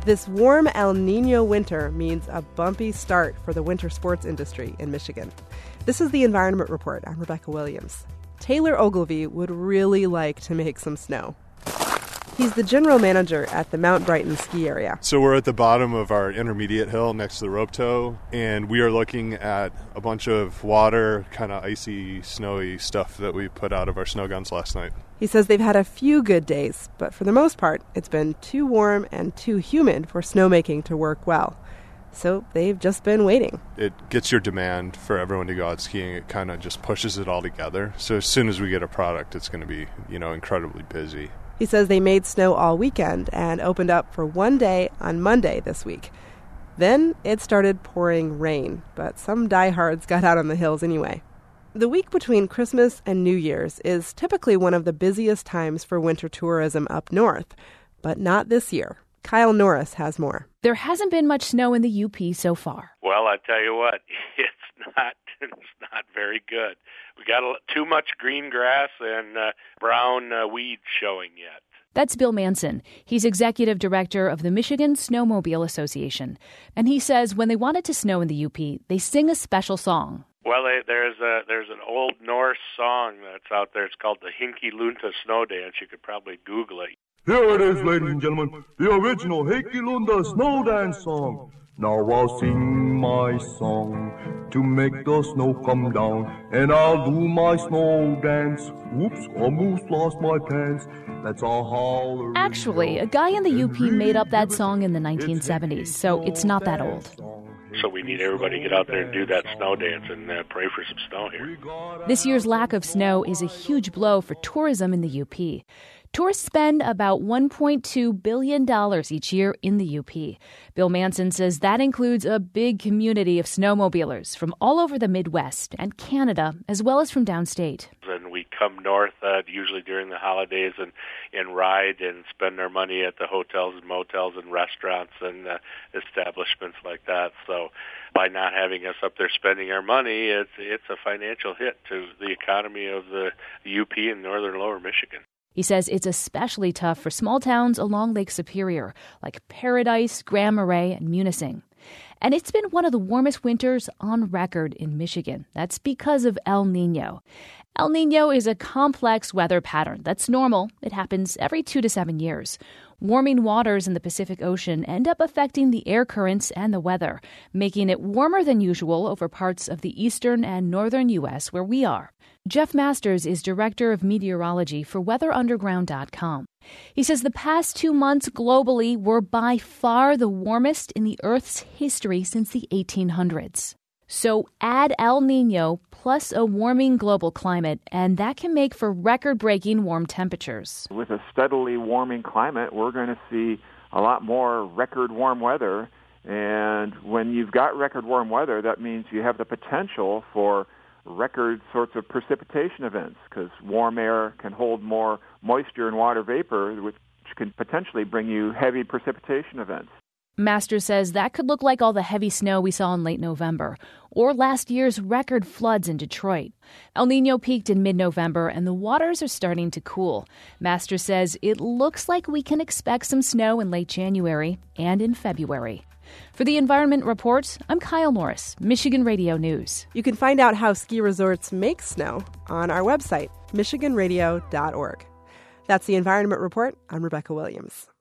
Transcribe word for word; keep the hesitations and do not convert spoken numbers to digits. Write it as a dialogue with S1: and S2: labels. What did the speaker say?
S1: This warm El Nino winter means a bumpy start for the winter sports industry in Michigan. This is the Environment Report. I'm Rebecca Williams. Taylor Ogilvie would really like to make some snow. He's the general manager at the Mount Brighton ski area.
S2: So we're at the bottom of our intermediate hill next to the rope tow, and we are looking at a bunch of water, kind of icy, snowy stuff that we put out of our snow guns last night.
S1: He says they've had a few good days, but for the most part, it's been too warm and too humid for snowmaking to work well. So they've just been waiting.
S2: It gets your demand for everyone to go out skiing. It kind of just pushes it all together. So as soon as we get a product, it's going to be, you know, incredibly busy.
S1: He says they made snow all weekend and opened up for one day on Monday this week. Then it started pouring rain, but some diehards got out on the hills anyway. The week between Christmas and New Year's is typically one of the busiest times for winter tourism up north, but not this year. Kyle Norris has more.
S3: There hasn't been much snow in the U P so far.
S4: Well, I tell you what, it's not it's not very good. We got a, too much green grass and uh, brown uh, weeds showing yet.
S3: That's Bill Manson. He's executive director of the Michigan Snowmobile Association. And he says when they want it to snow in the U P, they sing a special song.
S4: Well, they, there's a there's an old Norse song that's out there. It's called the Hinki Lunta Snow Dance. You could probably Google it.
S5: Here it is, ladies and gentlemen, the original Heikki Lunda Snow Dance song. Now I'll sing my song to make the snow come down, and I'll do my snow dance. Whoops, almost lost my pants. That's a holler.
S3: Actually, a guy in the U P made up that song in the nineteen seventies, so it's not that old.
S4: So we need everybody to get out there and do that snow dance and uh, pray for some snow here.
S3: This year's lack of snow is a huge blow for tourism in the U P. Tourists spend about one point two billion dollars each year in the U P. Bill Manson says that includes a big community of snowmobilers from all over the Midwest and Canada, as well as from downstate.
S4: And we come north uh, usually during the holidays and, and ride and spend our money at the hotels and motels and restaurants and uh, establishments like that. So by not having us up there spending our money, it's, it's a financial hit to the economy of the U P and northern lower Michigan.
S3: He says it's especially tough for small towns along Lake Superior, like Paradise, Grand Marais, and Munising. And it's been one of the warmest winters on record in Michigan. That's because of El Nino. El Nino is a complex weather pattern that's normal. It happens every two to seven years. Warming waters in the Pacific Ocean end up affecting the air currents and the weather, making it warmer than usual over parts of the eastern and northern U S where we are. Jeff Masters is director of meteorology for weather underground dot com. He says the past two months globally were by far the warmest in the Earth's history since the eighteen hundreds. So add El Nino plus a warming global climate, and that can make for record-breaking warm temperatures.
S6: With a steadily warming climate, we're going to see a lot more record warm weather. And when you've got record warm weather, that means you have the potential for record sorts of precipitation events, because warm air can hold more moisture and water vapor, which can potentially bring you heavy precipitation events.
S3: Master says that could look like all the heavy snow we saw in late November, or last year's record floods in Detroit. El Nino peaked in mid-November, and the waters are starting to cool. Master says it looks like we can expect some snow in late January and in February. For the Environment Report, I'm Kyle Norris, Michigan Radio News.
S1: You can find out how ski resorts make snow on our website, michigan radio dot org. That's the Environment Report. I'm Rebecca Williams.